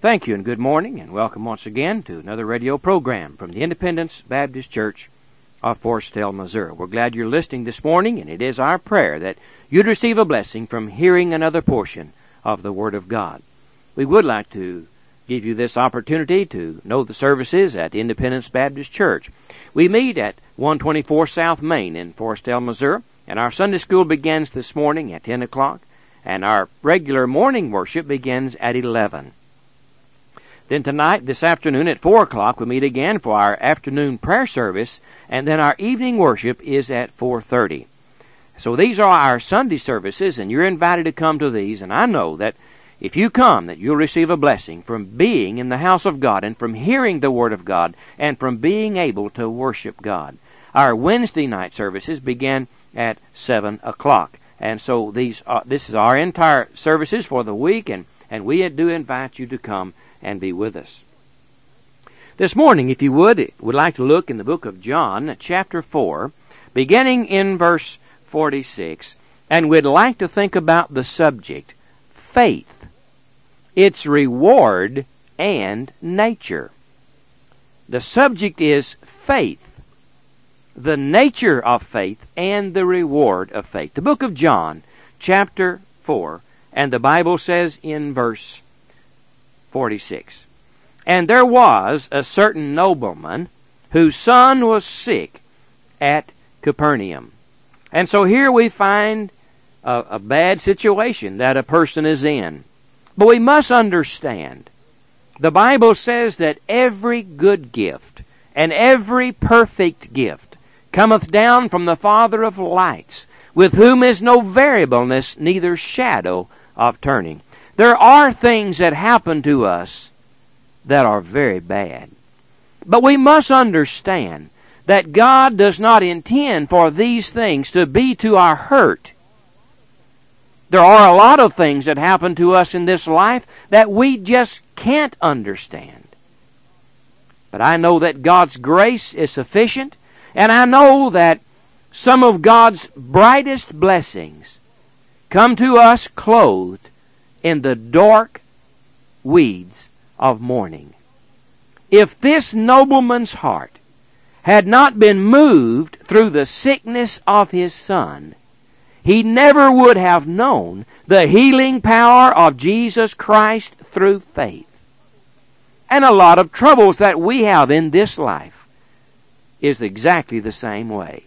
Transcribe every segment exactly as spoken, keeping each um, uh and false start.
Thank you and good morning, and welcome once again to another radio program from the Independence Baptist Church of Forestell, Missouri. We're glad you're listening this morning, and it is our prayer that you'd receive a blessing from hearing another portion of the Word of God. We would like to give you this opportunity to know the services at Independence Baptist Church. We meet at one twenty-four South Main in Forestell, Missouri, and our Sunday school begins this morning at ten o'clock, and our regular morning worship begins at eleven. Then tonight, this afternoon at four o'clock, we meet again for our afternoon prayer service, and then our evening worship is at four thirty. So these are our Sunday services, and you're invited to come to these, and I know that if you come, that you'll receive a blessing from being in the house of God, and from hearing the Word of God, and from being able to worship God. Our Wednesday night services begin at seven o'clock, and so these are, this is our entire services for the week, and, and we do invite you to come and be with us. This morning, if you would, would like to look in the book of John, chapter four, beginning in verse forty-six, and we'd like to think about the subject, faith, its reward, and nature. The subject is faith, the nature of faith, and the reward of faith. The book of John, chapter four, and the Bible says in verse forty-six, "And there was a certain nobleman whose son was sick at Capernaum." And so here we find a, a bad situation that a person is in. But we must understand, the Bible says that every good gift and every perfect gift cometh down from the Father of lights, with whom is no variableness, neither shadow of turning. There are things that happen to us that are very bad. But we must understand that God does not intend for these things to be to our hurt. There are a lot of things that happen to us in this life that we just can't understand. But I know that God's grace is sufficient, and I know that some of God's brightest blessings come to us clothed in the dark weeds of mourning. If this nobleman's heart had not been moved through the sickness of his son, he never would have known the healing power of Jesus Christ through faith. And a lot of troubles that we have in this life is exactly the same way.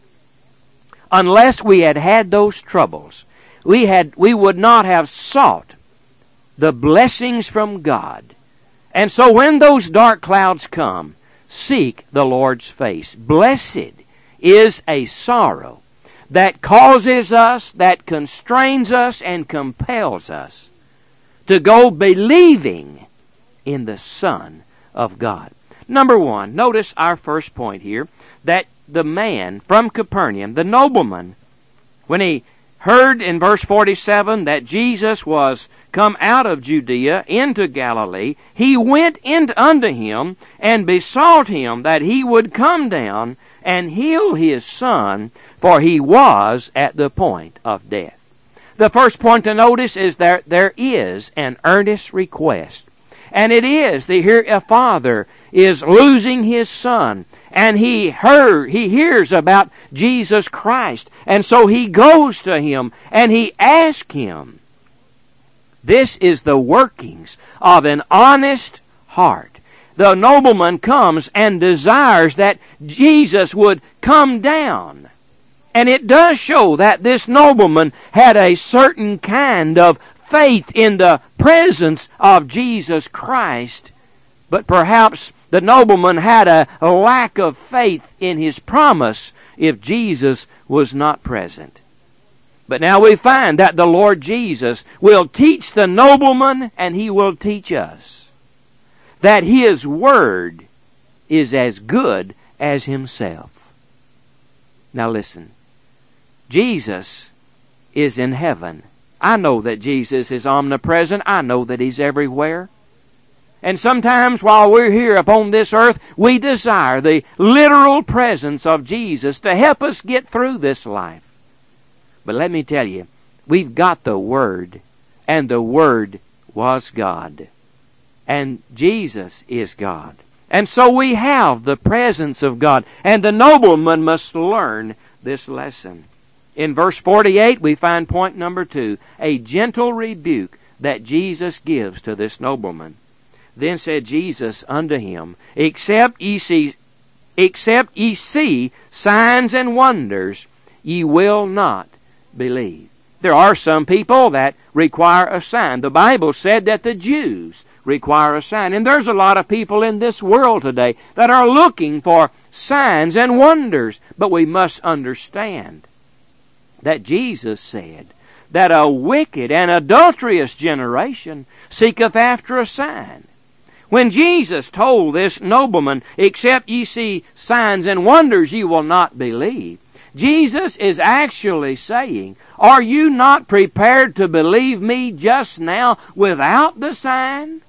Unless we had had those troubles, we had we would not have sought the blessings from God. And so when those dark clouds come, seek the Lord's face. Blessed is a sorrow that causes us, that constrains us, and compels us to go believing in the Son of God. Number one, notice our first point here, that the man from Capernaum, the nobleman, when he heard in verse forty-seven that Jesus was come out of Judea into Galilee, he went in unto him and besought him that he would come down and heal his son, for he was at the point of death. The first point to notice is that there is an earnest request. And it is that here a father is losing his son, and he heard, he hears about Jesus Christ, and so he goes to him and he asks him. This is the workings of an honest heart. The nobleman comes and desires that Jesus would come down. And it does show that this nobleman had a certain kind of faith in the presence of Jesus Christ. But perhaps the nobleman had a, a lack of faith in his promise if Jesus was not present. But now we find that the Lord Jesus will teach the nobleman, and he will teach us, that his word is as good as himself. Now listen, Jesus is in heaven. I know that Jesus is omnipresent. I know that he's everywhere. And sometimes while we're here upon this earth, we desire the literal presence of Jesus to help us get through this life. But let me tell you, we've got the Word, and the Word was God. and Jesus is God. And so we have the presence of God, and the nobleman must learn this lesson. In verse forty-eight, we find point number two, a gentle rebuke that Jesus gives to this nobleman. Then said Jesus unto him, Except ye see, except ye see signs and wonders, ye will not believe. There are some people that require a sign. The Bible said that the Jews require a sign. And there's a lot of people in this world today that are looking for signs and wonders. But we must understand that Jesus said that a wicked and adulterous generation seeketh after a sign. When Jesus told this nobleman, Except ye see signs and wonders, ye will not believe, Jesus is actually saying, are you not prepared to believe me just now without the sign?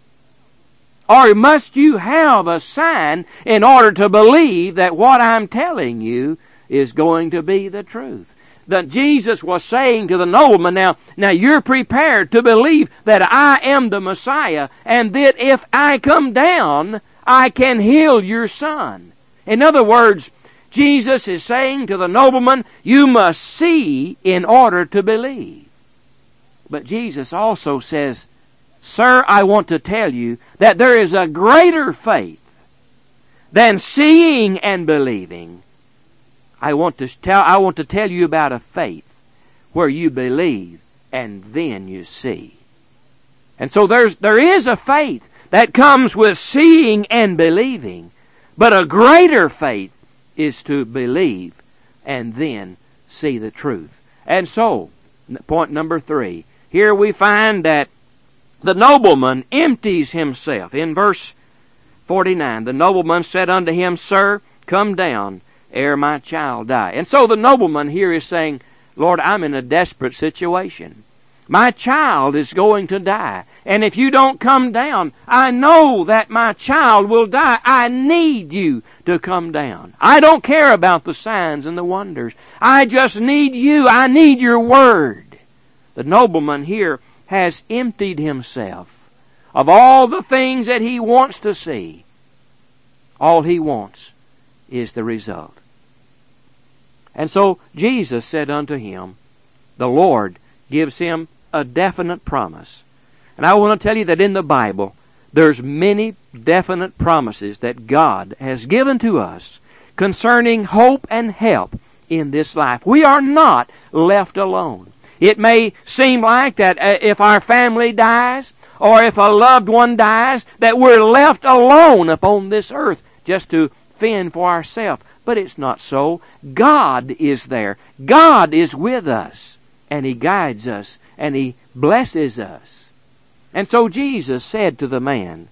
Or must you have a sign in order to believe that what I'm telling you is going to be the truth? That Jesus was saying to the nobleman, now, now you're prepared to believe that I am the Messiah, and that if I come down, I can heal your son. In other words, Jesus is saying to the nobleman, you must see in order to believe. But Jesus also says, Sir, I want to tell you that there is a greater faith than seeing and believing. I want to tell, I want to tell you about a faith where you believe and then you see. And so there's, there is a faith that comes with seeing and believing, but a greater faith is to believe and then see the truth. And so, point number three, here we find that the nobleman empties himself. In verse forty-nine, the nobleman said unto him, Sir, come down, ere my child die. And so the nobleman here is saying, Lord, I'm in a desperate situation. My child is going to die. And if you don't come down, I know that my child will die. I need you to come down. I don't care about the signs and the wonders. I just need you. I need your word. The nobleman here has emptied himself of all the things that he wants to see. All he wants is the result. And so Jesus said unto him, the Lord gives him a definite promise. And I want to tell you that in the Bible, there's many definite promises that God has given to us concerning hope and help in this life. We are not left alone. It may seem like that if our family dies, or if a loved one dies, that we're left alone upon this earth just to fend for ourselves. But it's not so. God is there. God is with us. And He guides us. And He blesses us. And so Jesus said to the man,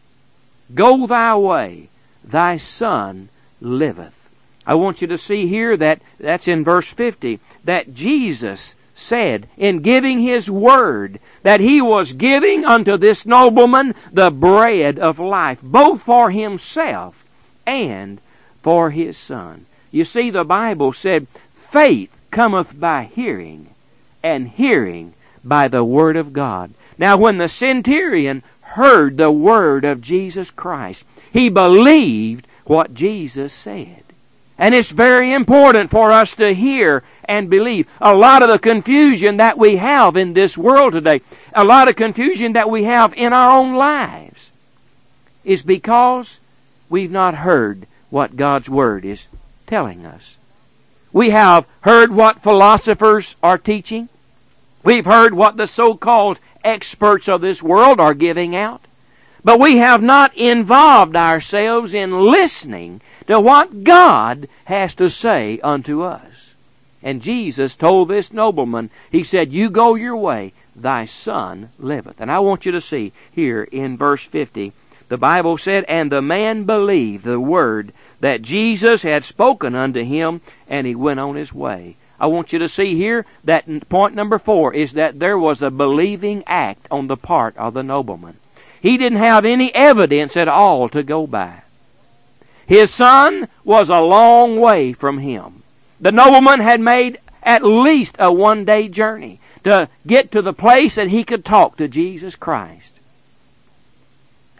Go thy way, thy son liveth. I want you to see here that, that's in verse fifty, that Jesus said in giving His word that He was giving unto this nobleman the bread of life, both for himself and for his son. You see, the Bible said, faith cometh by hearing, and hearing by the word of God. Now, when the centurion heard the word of Jesus Christ, he believed what Jesus said. And it's very important for us to hear and believe. A lot of the confusion that we have in this world today, a lot of confusion that we have in our own lives, is because we've not heard what God's Word is telling us. We have heard what philosophers are teaching. We've heard what the so-called experts of this world are giving out. But we have not involved ourselves in listening to what God has to say unto us. And Jesus told this nobleman, He said, You go your way, thy son liveth. And I want you to see here in verse fifty, the Bible said, And the man believed the word that Jesus had spoken unto him, and he went on his way. I want you to see here that point number four is that there was a believing act on the part of the nobleman. He didn't have any evidence at all to go by. His son was a long way from him. The nobleman had made at least a one-day journey to get to the place that he could talk to Jesus Christ.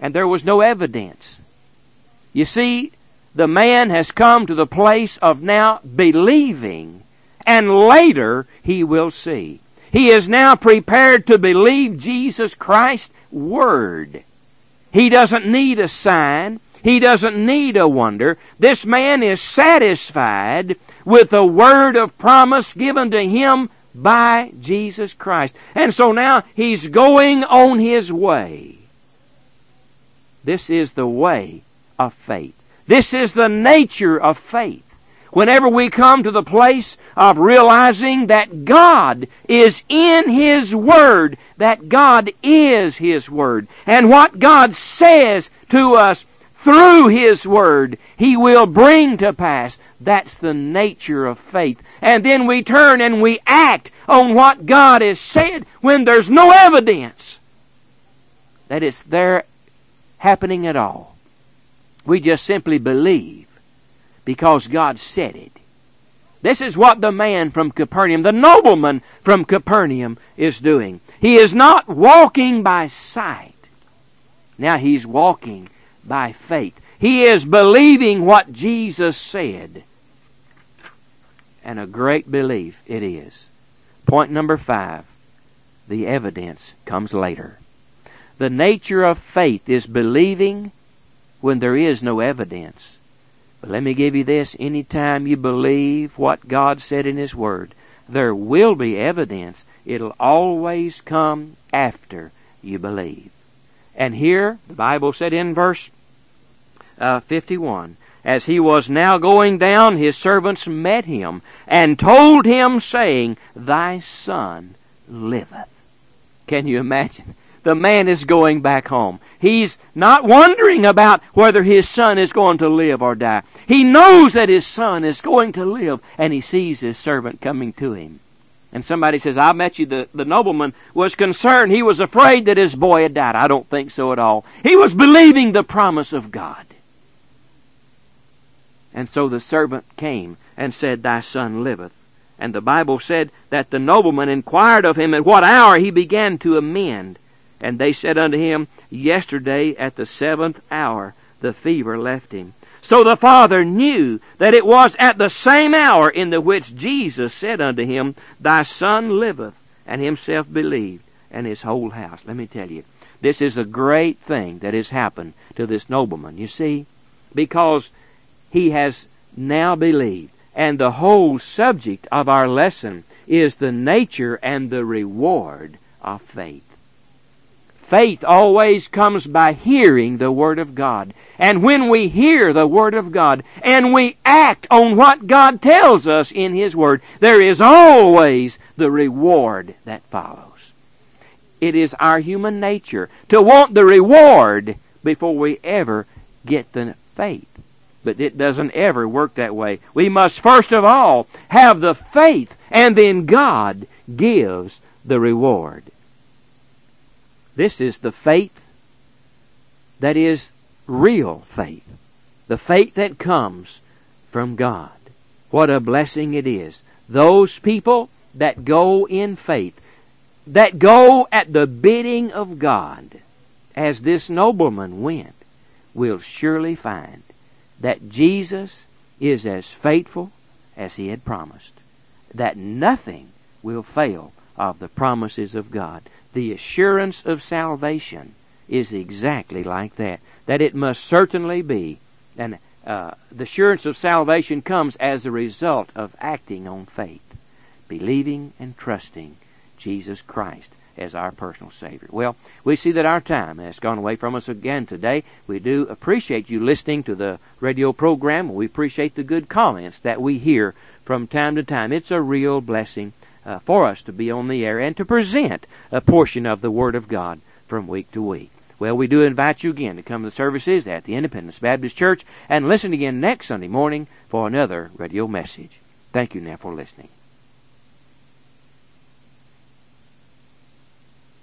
and there was no evidence. You see, the man has come to the place of now believing, and later he will see. He is now prepared to believe Jesus Christ's Word. He doesn't need a sign. He doesn't need a wonder. This man is satisfied with the word of promise given to him by Jesus Christ. And so now he's going on his way. This is the way of faith. This is the nature of faith. Whenever we come to the place of realizing that God is in His Word, that God is His Word, and what God says to us through His Word, He will bring to pass. That's the nature of faith. And then we turn and we act on what God has said when there's no evidence that it's there happening at all. We just simply believe because God said it. This is what the man from Capernaum, the nobleman from Capernaum, is doing. He is not walking by sight. Now he's walking by faith. He is believing what Jesus said. And a great belief it is. Point number five. The evidence comes later. The nature of faith is believing when there is no evidence. But let me give you this. Anytime you believe what God said in His Word, there will be evidence. It'll always come after you believe. And here, the Bible said in verse uh, fifty-one, as he was now going down, his servants met him, and told him, saying, Thy son liveth. Can you imagine? The man is going back home. He's not wondering about whether his son is going to live or die. He knows that his son is going to live, and he sees his servant coming to him. And somebody says, I bet you the, the nobleman was concerned. He was afraid that his boy had died. I don't think so at all. He was believing the promise of God. And so the servant came and said, Thy son liveth. And the Bible said that the nobleman inquired of him at what hour he began to amend. And they said unto him, Yesterday at the seventh hour the fever left him. So the father knew that it was at the same hour in the which Jesus said unto him, Thy son liveth, and himself believed, and his whole house. Let me tell you, this is a great thing that has happened to this nobleman, you see, because he has now believed. And the whole subject of our lesson is the nature and the reward of faith. Faith always comes by hearing the Word of God. And when we hear the Word of God and we act on what God tells us in His Word, there is always the reward that follows. It is our human nature to want the reward before we ever get the faith. But it doesn't ever work that way. We must first of all have the faith, and then God gives the reward. This is the faith that is real faith. The faith that comes from God. What a blessing it is. Those people that go in faith, that go at the bidding of God, as this nobleman went, will surely find that Jesus is as faithful as He had promised. That nothing will fail of the promises of God. The assurance of salvation is exactly like that. That it must certainly be. And uh, the assurance of salvation comes as a result of acting on faith. Believing and trusting Jesus Christ as our personal Savior. Well, we see that our time has gone away from us again today. We do appreciate you listening to the radio program. We appreciate the good comments that we hear from time to time. It's a real blessing uh, for us to be on the air and to present a portion of the Word of God from week to week. Well, we do invite you again to come to the services at the Independence Baptist Church and listen again next Sunday morning for another radio message. Thank you now for listening.